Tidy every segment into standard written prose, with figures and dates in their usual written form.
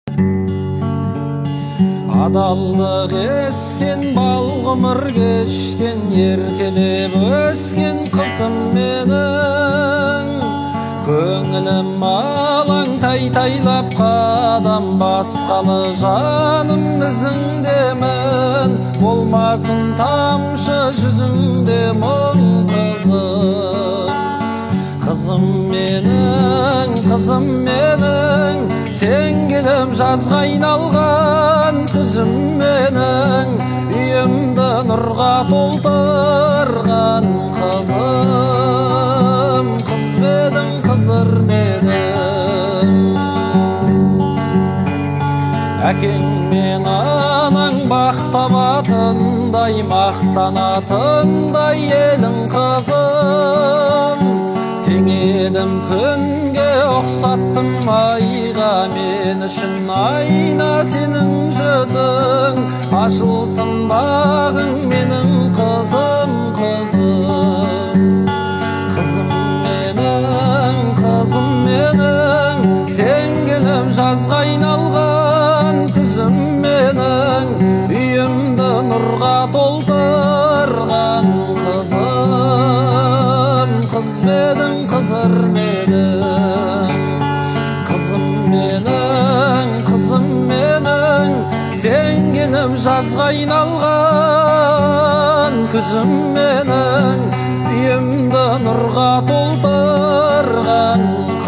Адалдық ескен, бал ғұмыр кешкен, еркелеп өскен қызым менің. Көңілім алаң тай-тайлап қадам басқалы, жаным ізіңдемін, болмасын тамшы жүзіңде мұң қызым. Қызым менің, сен келіп жазға айналған күзім менің, үйімді нұрға толтырған қызым. Қыз бедің, қызыр бедің. Әкең мен анаң бақтабатындай, мақтанатындай елің қызым. Теңедім күнге, ұқсаттым айға, мен үшін айна сенің жүзің. Ашылсын бағың менің қызым, қызым. Қызым менің, сен келіп жазға айналған күзім менің, үйімді нұрға толтырған қызым. Қыз бедің, қызыр бедің. Қызым менің, сен келіп жазға айналған күзім менің, үйімді нұрға толтырған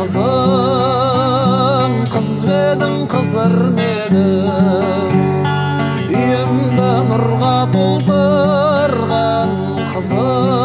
қызым. Қыз бедің, қызыр бедің. Үйімді нұрға толтырған қызым.